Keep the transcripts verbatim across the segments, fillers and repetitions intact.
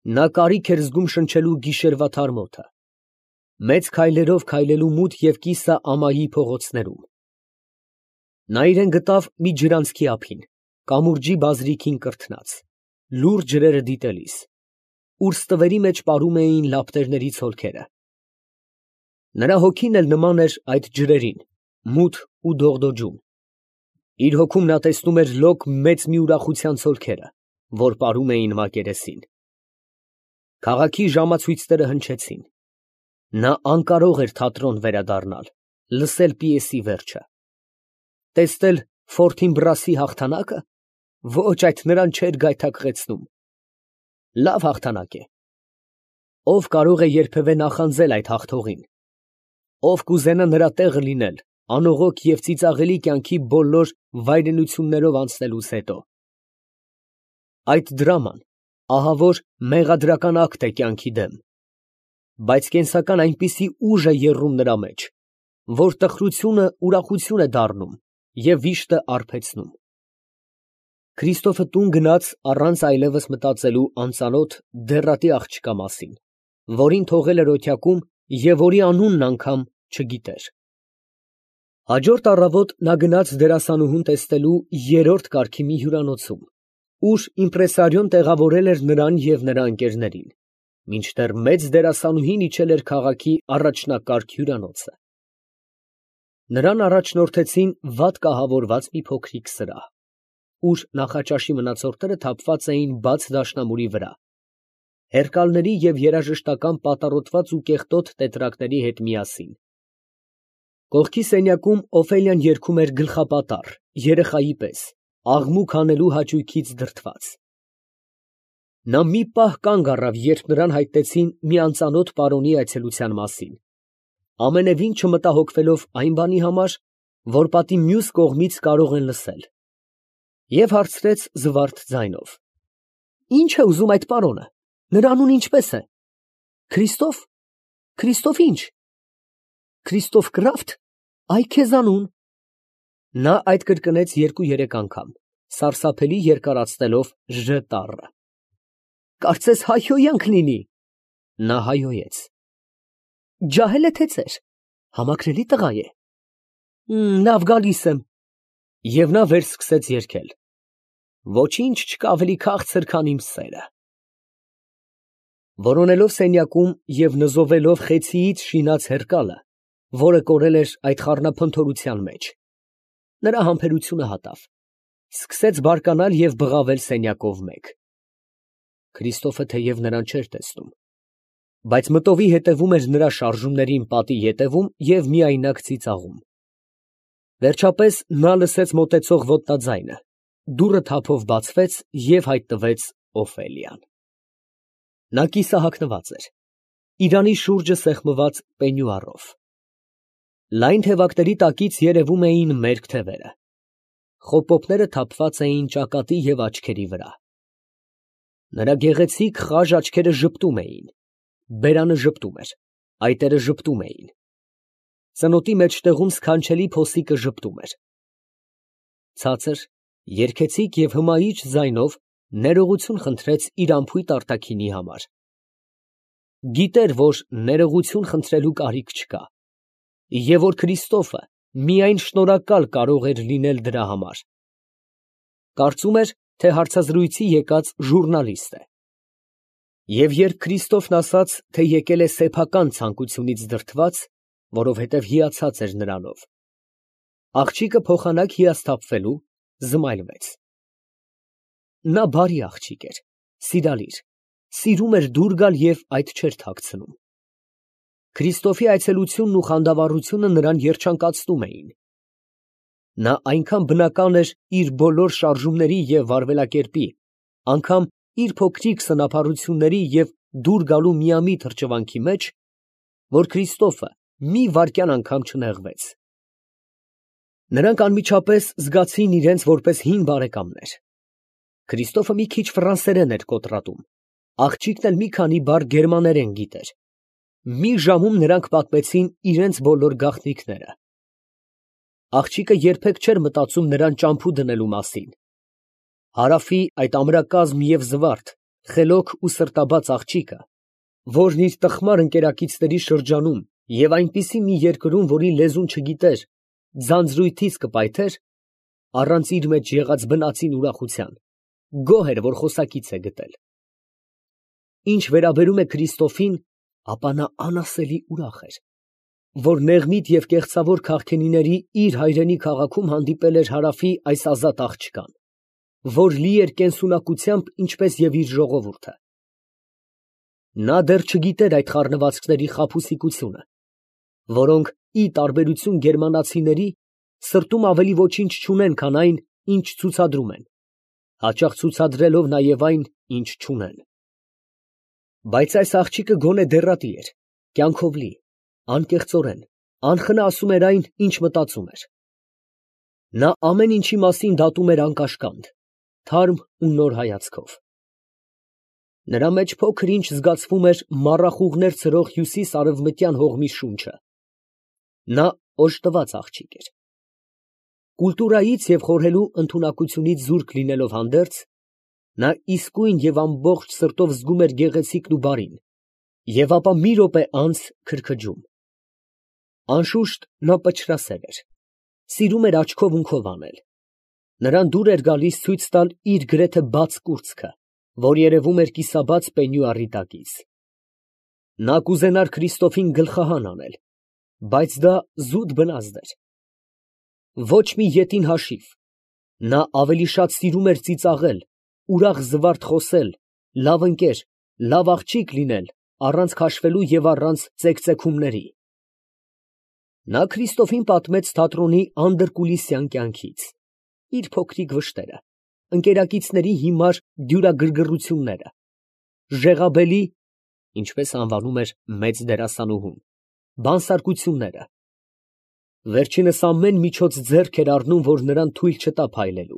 Նա կարիք էր զգում շնչելու գիշերվա թարմոթը, մեծ քայլերով քայլելու մութ և կիսա ամայի փողոցներում։ Նա իրեն գտավ մի ջրանցքի ափին, կամուրջի բազրիքին կրթնած, լուռ ջրերը դիտելիս, ուր ստվերի մեջ պարում էին լապտերների ցոլքերը։ Նրա հոգին էլ նման էր այդ ջրերին, մութ ու դողդոջուն։ Իր հոգում նա տեսնում էր լոկ մեծ մի ուրախության ցոլքերը, որ պարում էին մակերեսին։ Քաղաքի ժամացույցները հնչեցին։ Նա անկարող էր թատրոն վերադառնալ, լսել պիեսի վերջը։ Տեսնել Ֆորթինբրասի հաղթանակը։ Ոչ, այդ նրան չէր գայթակղեցնում։ Լավ հաղթանակ է։ Ով կարող է երբևէ նախանձել այդ հաղթողին։ Ով կուզենա նրա տեղը լինել անողոք և ծիծաղելի կյանքի բոլոր վայրենություններով անցնելուց հետո։ Այդ դրաման ահավոր մեղադրական ակտ է կյանքի դեմ, բայց կենսական այնպիսի ուժ է եռում նրա մեջ, որ տխրությունը ուրախություն է դառնում և վիշտը արբեցնում։ Քրիստոֆը տուն գնաց առանց այլևս մտածելու անծանոթ դեռատի աղջկա մասին, որին թողել էր օթյակում և որի անունն անգամ չգիտեր։ Հաջորդ առավոտ նա գնաց դերասանուհուն տեսնելու երրորդ կարգի մի հյուրանոցում, ուր իմպրեսարիոն տեղավորել էր նրան և նրա ընկերներին, մինչդեռ մեծ դերասանուհին իջել էր քաղաքի առաջնակարգ հյուրանոցը։ Նրան առաջնորդեցին վատ կահավորված մի փոքրիկ սրահ, ուր նախաճաշի մնացորդները թափված էին բաց դաշնամուրի վրա, հերկալների և երաժշտական պատառոտված ու կեղտոտ տետրակների հետ միասին։ Կողքի սենյակում Օֆելիան երգում էր գլխապատառ, երեխայի պես, աղմուկ հանելու հաճույքից դրդված։ Նա մի պահ կանգ առավ, երբ նրան հայտնեցին մի անծանոթ պարոնի այցելության մասին, ամենևին չմտահոգվելով այն բանի համար, որ պատի մյուս կողմից կարող են լսել, և հարցրեց զվարթ ձայնով. «Ի՞նչ է ուզում այդ պարոնը, նրա անունը ինչպե՞ս է։ Քրիստո՞ֆ, Քրիստոֆ ի՞նչ, Քրիստոֆ Կրաֆտ, այ քեզ անուն»։ Նա այդ կրկնեց երկու֊երեք անգամ, սարսափելի երկարացնելով ժ տառը։ «Կարծես հայհոյանք լինի»։ Նա հայհոյեց։ «Ջահել է թե ծեր, համակրելի տղա է»։ Լավ, գալիս եմ։ Եվ նա վերսկսեց երգել. «Ոչինչ չկա ավելի քաղցր, քան իմ սերը»։ Որոնելով սենյակում և նզովելով խեցիից շինած հերկալը, որը կորել էր այդ խառնափնթորության մեջ, նրա համբերությունը հատավ, սկսեց բարկանալ և բղավել սենյակով մեկ։ Քրիստոֆը թեև նրան չէր տեսնում, բայց մտովի հետևում էր նրա շարժումներին պատի ետևում և միայնակ ծիծաղում։ Վերջապես նա լսեց մոտեցող ոտնաձայնը, դուռը թափով բացվեց և հայտնվեց Օֆելիան։ Նա կիսահագնված էր, իրանի շուրջը սեղմված պենյուարով։ Լայն թևակների տակից երևում էին մերկ թևերը, խոպոպները թափված էին ճակատի և աչքերի վրա։ Նրա գեղեցիկ խաժ աչքերը ժպտում էին, բերանը ժպտում էր, այտերը ժպտում էին, ծնոտի մեջտեղում սքանչելի փոսիկը ժպտում էր։ Ցածր, երգեցիկ և հմայիչ ձայնով ներողություն խնդրեց իր անփույթ արտաքինի համար։ Գիտեր, որ ներողություն խնդրելու կարիք չկա, և որ Քրիստոֆը միայն շնորհակալ կարող էր լինել դրա համար։ Կարծում էր, թե հարցազրույցի եկած ժուռնալիստ է։ Եվ երբ Քրիստոֆն ասաց, թե եկել է սեփական ցանկությունից դրդված, որովհետև հիացած էր նրանով, աղջիկը փոխանակ հիասթափվելու զմայլվեց։ Նա բարի աղջիկ էր, սիրալիր, սիրում էր դուր գալ և այդ չէր թաքցնում։ Քրիստոֆի այցելությունն ու խանդավառությունը նրան երջանկացնում էին։ Նա այնքան բնական էր իր բոլոր շարժումների և վարվելակերպի, անգամ իր փոքրիկ սնափառությունների և դուր գալու միամիտ հրճվանքի մեջ, որ Քրիստոֆը մի վայրկյան անգամ չնեղվեց։ Նրանք անմիջապես զգացին իրենց որպես հին բարեկամներ։ Քրիստոֆը մի քիչ ֆրանսերեն էր կոտրատում, աղջիկն էլ մի քանի բառ գերմաներեն գիտեր։ Մի ժամում նրանք պատմեցին իրենց բոլոր գաղտնիքները։ Աղջիկը երբեք չէր մտածում նրան ճամփու դնելու մասին։ Հարավի այդ ամրակազմ և զվարթ, խելոք ու սրտաբաց աղջիկը, որն իր տխմար ընկերակիցների շրջանում և այնպիսի մի երկրում, որի լեզուն չգիտեր, ձանձրույթից կպայթեր, առանց իր մեջ եղած բնածին ուրախության, գոհ էր, որ խոսակից է գտել։ Ինչ վերաբերում է Քրիստոֆին, ապա նա անասելի ուրախ էր, որ նեղմիտ և կեղծավոր քաղքենիների իր հայրենի քաղաքում հանդիպել էր Հարավի այս ազատ աղջկան, որ լի էր կենսունակությամբ, ինչպես և իր ժողովուրդը։ Նա դեռ չգիտեր այդ խառնվածքների խաբուսիկությունը, որոնք, ի տարբերություն գերմանացիների, սրտում ավելի ոչինչ չունեն, քան այն, ինչ ցուցադրում են, հաճախ ցուցադրելով նաև այն, ինչ չունեն։ Բայց այս աղջիկը գոնե դեռատի էր, կյանքով լի, անկեղծորեն, անխնա ասում էր այն, ինչ մտածում էր։ Նա ամեն ինչի մասին դատում էր անկաշկանդ, թարմ ու նոր հայացքով։ Նրա մեջ փոքր-ինչ զգացվում էր մառախուղներ ցրող հյուսիս֊արևմտյան հողմի շունչը։ Նա օժտված աղջիկ էր։ Կուլտուրայից և խորհելու ընդունակությունից զուրկ լինելով հանդերձ, նա իսկույն և ամբողջ սրտով զգում էր գեղեցիկն ու բարին, և ապա մի րոպե անց քրքջում։ Անշուշտ, նա պչրասեր էր, սիրում էր աչքով ունքով անել։ Նրան դուր էր գալիս ցույց տալ իր գրեթե բաց կուրծքը, որ երևում էր կիսաբաց պենյուարի տակից։ Նա կուզենար Քրիստոֆին գլխահան անել, բայց դա զուտ բնազդ էր։ Ոչ մի ետին հաշիվ, նա ավելի շատ սիրում էր ծիծաղել, ուրախ զվարթ խոսել, լավ ընկեր, լավ աղջիկ լինել, առանց քաշվելու և առանց ծեքծեքումների։ Նա Քրիստոֆին պատմեց թատրոնի անդրկուլիսյան կյանքից, իր փոքրիկ վշտերը, ընկերակիցների հիմար դյուրագրգռությունները, Ժեղաբելի (ինչպես անվանում էր մեծ դերասանուհուն) բանսարկությունները։ Վերջինս ամեն միջոց ձեռք էր առնում, որ նրան թույլ չտա փայլելու։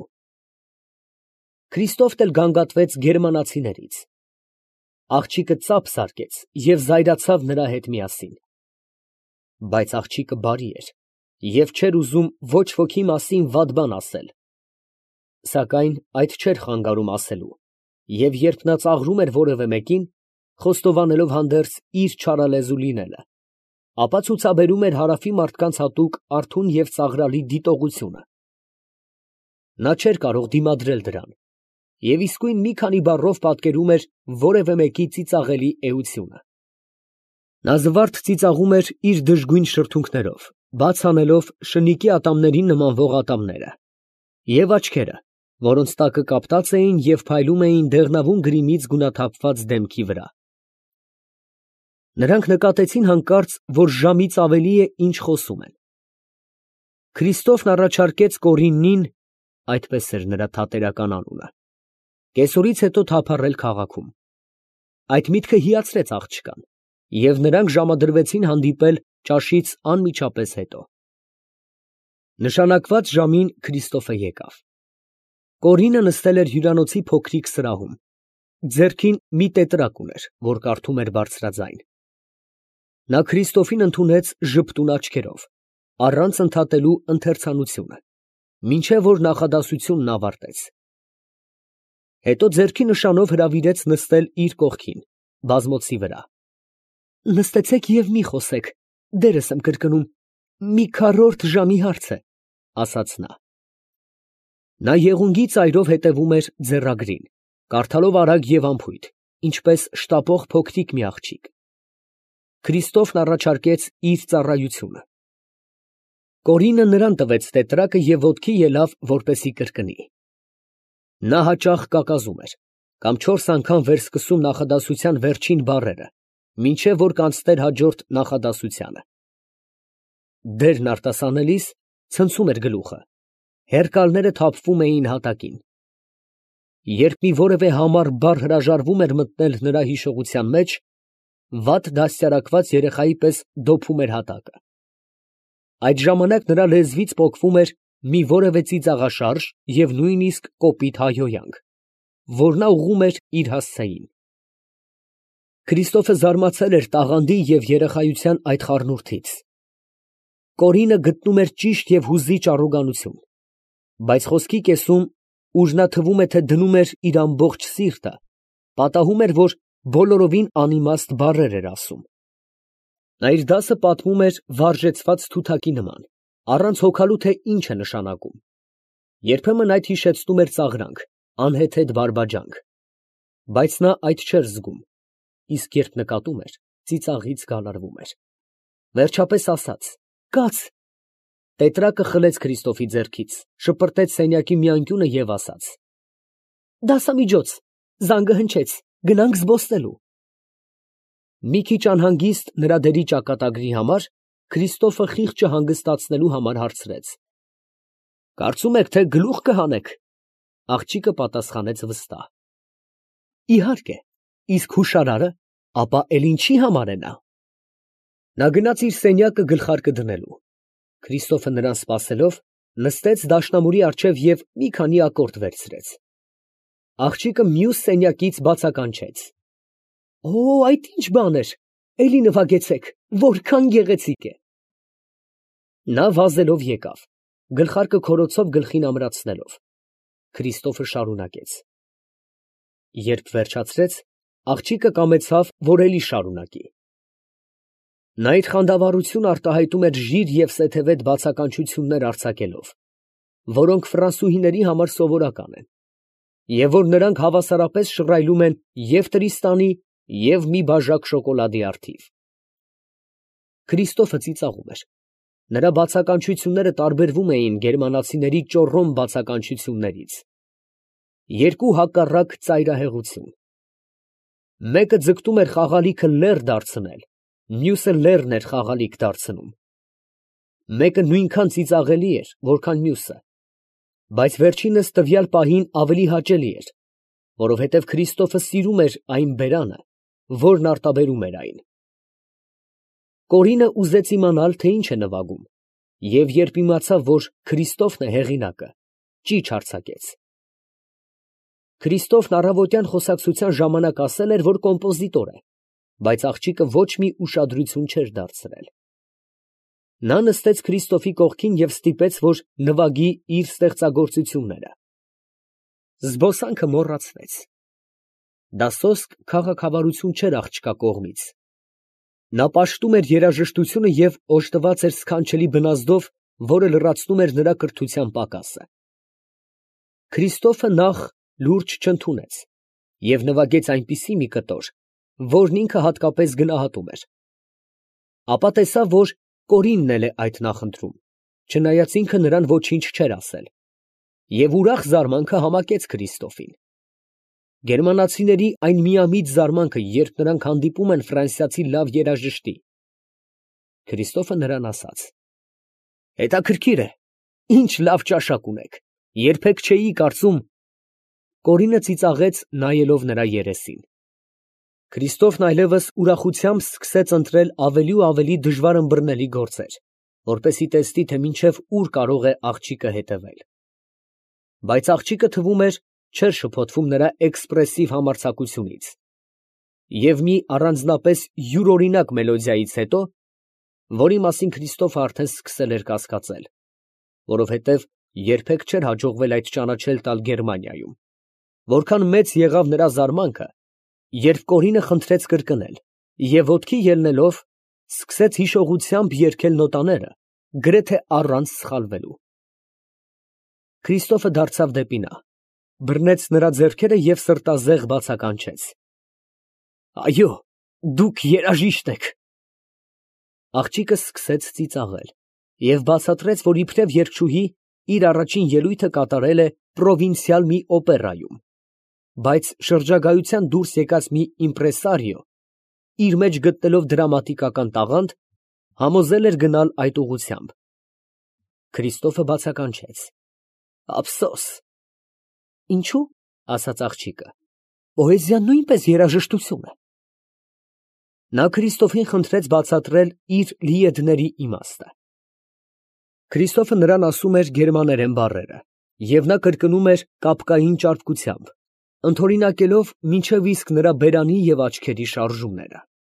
Քրիստոֆն էլ գանգատվեց գերմանացիներից։ Աղջիկը ծափ զարկեց և զայրացավ նրա հետ միասին։ Բայց աղջիկը բարի էր և չէր ուզում ոչ ոքի մասին վատ բան ասել, սակայն այդ չէր խանգարում ասելու, և երբ նա ծաղրում էր որևէ մեկին, խոստովանելով հանդերձ իր չարալեզու լինելը, ապա ցուցաբերում էր Հարավի մարդկանց հատուկ արթուն և ծաղրալի դիտողությունը։ Նա չէր կարող դիմադրել դրան և իսկույն մի քանի բառով պատկերում էր որևէ մեկի ծիծաղելի էությունը։ Նա զվարթ ծիծաղում էր իր դժգույն շրթունքներով, բաց անելով շնիկի ատամներին նմանվող ատամները և աչքերը, որոնց տակը կապտած էին և փայլում էին դեղնավուն գրիմից գունաթափված դեմքի վրա։ Նրանք նկատեցին հանկարծ, որ ժամից ավելի է, ինչ խոսում են։ Քրիստոֆն առաջարկեց Կորիննին (այդպես էր նրա թատերական անունը) կեսօրից հետո թափառել քաղաքում։ Այդ միտքը հիացրեց աղջկան, և նրանք ժամադրվեցին հանդիպել ճաշից անմիջապես հետո։ Նշանակված ժամին Քրիստոֆը եկավ։ Կորինը նստել էր հյուրանոցի փոքրիկ սրահում, ձեռքին մի տետրակ ուներ, որ կարդում էր բարձրաձայն։ Նա Քրիստոֆին ընդունեց ժպտուն աչքերով, առանց ընդհատելու ընթերցանությունը, մինչև որ նախադասությունն ավարտեց։ Հետո ձեռքի նշանով հրավիրեց նստել իր կողքին, բազմոցի վրա։ «Նստեցեք և մի խոսեք, դերս եմ կրկնում, մի քառորդ ժամի հարց է», ֊ ասաց նա։ Նա եղունգի ծայրով հետևում էր ձեռագրին, կարդալով արագ և անփույթ, ինչպես շտապող փոքրիկ մի աղջիկ։ Քրիստոֆն առաջարկեց իր ծառայությունը։ Կորինը նրան տվեց տետրակը և ոտքի ելավ, որպեսզի կրկնի։ Նա հաճախ կակազում էր, կամ չորս անգամ վերսկսում նախադասության վերջին բառերը, մինչև որ կանցներ հաջորդ նախադասությանը։ Դերն արտասանելիս ցնցում էր գլուխը, հեռկալները թափվում էին հատակին։ Երբ մի որևէ համառ բառ հրաժարվում էր մտնել նրա հիշողության մեջ, վատ դաստիարակված երեխայի պես դոփում էր հատակը։ Այդ ժամանակ նրա լեզվից պոկվում էր մի որևէ ծիծաղաշարժ և նույնիսկ կոպիտ հայհոյանք, որ նա ուղղում էր իր հասցեին։ Քրիստոֆը զարմացել էր տաղանդի և երեխայության այդ խառնուրդից։ Կորինը գտնում էր ճիշտ և հուզիչ առոգանություն, բայց խոսքի կեսում, ուր նա թվում է, թե դնում էր իր ամբողջ սիրտը, Պատահում էր, որ բոլորովին անիմաստ բառեր էր ասում։ Նա իր դասը պատմում էր վարժեցված թութակի նման, առանց հոգալու, թե ինչ է նշանակում։ Երբեմն այդ հիշեցնում էր ծաղրանք, անհեթեթ բարբաջանք, բայց նա այդ չէր զգում, իսկ երբ նկատում էր, ծիծաղից գալարվում էր։ Վերջապես ասաց. «Կաց»։ Տետրակը խլեց Քրիստոֆի ձեռքից, շպրտեց սենյակի մի անկյունը և ասաց. «Դասամիջոց, զանգը հնչեց, գնանք զբոսնելու»։ Մի քիչ անհանգիստ նրա դերի ճակատագրի համար, Քրիստոֆը խիղճը հանգստացնելու համար հարցրեց. «Կարծում եք, թե գլուխ կհանեք»։ Աղջիկը պատասխանեց վստահ. «Իհարկե, իսկ հուշարարը, ապա էլ ինչի համար է նա»։ Նա գնաց իր սենյակը գլխարկը դնելու։ Քրիստոֆը նրան սպասելով, նստեց դաշնամուրի առջև և մի քանի ակորդ վերցրեց։ Աղջիկը մյուս սենյակից բացականչեց. «Օ, այդ ի՞նչ բան էր, էլի նվագեցեք, որքան գեղեցիկ է»։ Նա վազելով եկավ, գլխարկը քորոցով գլխին ամրացնելով։ Քրիստոֆը շարունակեց։ Երբ վերջացրեց, աղջիկը կամեցավ, որ էլի շարունակի։ Նա իր խանդավառությունը արտահայտում էր ժիր և սեթևետ բացականչություններ արձակելով, որոնք ֆրանսուհիների համար սովորական են, և որ նրանք հավասարապես շռայլում են և Տրիստանի, և մի բաժակ շոկոլադի առթիվ։ Քրիստոֆը ծիծաղում էր։ Նրա բացականչությունները տարբերվում էին գերմանացիների ճոռոմ բացականչություններից։ Երկու հակառակ ծայրահեղություն։ Մեկը ձգտում էր խաղալիքը լեռ դարձնել, մյուսը լեռն էր խաղալիք դարձնում։ Մեկը նույնքան ծիծաղելի էր, որքան մյուսը, բայց վերջինս տվյալ պահին ավելի հաճելի էր, որովհետև Քրիստոֆը սիրում էր այն բերանը, որն արտաբերում էր այն։ Կորինը ուզեց իմանալ, թե ինչ է նվագում, և երբ իմացավ, որ Քրիստոֆն է հեղինակը, ճիչ արձակեց։ Քրիստոֆն առավոտյան խոսակցության ժամանակ ասել էր, որ կոմպոզիտոր է, բայց աղջիկը ոչ մի ուշադրություն չէր դարձրել։ Նա նստեց Քրիստոֆի կողքին և ստիպեց, որ նվագի իր ստեղծագործությունները։ Զբոսանքը մոռացվեց։ Դա սոսկ քաղաքավարություն չէր աղջկա կողմից։ Նա պաշտում էր երաժշտությունը և օժտված էր սքանչելի բնազդով, որը լրացնում էր նրա կրթության պակասը։ Քրիստոֆը նախ լուրջ չընդունեց և նվագեց այնպիսի մի կտոր, որն ինքը հատկապես գնահատում էր։ Ապա տեսավ, որ Կորինն էլ է այդ նախընտրում, չնայած ինքը նրան ոչինչ չէր ասել, և ուրախ զարմանքը համակեց Քրիստոֆին։ Գերմանացիների այն միամիտ զարմանքը, երբ նրանք հանդիպում են ֆրանսիացի լավ երաժշտի։ Քրիստոֆը նրան ասաց. «Հետաքրքիր է, ինչ լավ ճաշակ ունեք, երբեք չէի կարծում»։ Կորինը ծիծաղեց, նայելով նրա երեսին։ Քրիստոֆն այլևս ուրախությամբ սկսեց ընտրել ավելի ու ավելի դժվար ըմբռնելի գործեր, որպեսզի տեսնի, թե մինչև ուր կարող է աղջիկը հետևել։ Բայց աղջիկը, թվում էր, չէր շփոթվում նրա էքսպրեսիվ համարձակությունից, և մի առանձնապես յուրօրինակ մելոդիայից հետո, որի մասին Քրիստոֆը արդեն սկսել էր կասկածել, որովհետև երբեք չէր հաջողվել այդ ճանաչել տալ Գերմանիայում, որքան մեծ եղավ նրա զարմանքը, երբ Կորինը խնդրեց կրկնել և ոտքի ելնելով, սկսեց հիշողությամբ երգել նոտաները, գրեթե առանց սխալվելու։ Քրիստոֆը դարձավ դեպի նա, բռնեց նրա ձեռքերը և սրտազեղ բացականչեց. «Այո, դուք երաժիշտ եք»։ Աղջիկը սկսեց ծիծաղել և բացատրեց, որ իբրև երգչուհի իր առաջին ելույթը կատարել է պրովինցիալ մի օպերայում, բայց շրջագայության դուրս եկած մի իմպրեսարիո, իր մեջ գտնելով դրամատիկական տաղանդ, համոզել էր գնալ այդ ուղղությամբ։ Քրիստոֆը բացականչեց. «Ափսոս»։ «Ինչո՞ւ»։ ասաց աղջիկը, «պոեզիան նույնպես երաժշտություն է»։ Նա Քրիստոֆին խնդրեց բացատրել իր լիեդների իմաստը։ Քրիստոֆը նրան ասում էր գերմաներեն բառերը, և նա կրկնում էր կապկային ճարպկությամբ, ընդօրինակելով մինչև իսկ նրա բերանի և աչքերի շարժումները։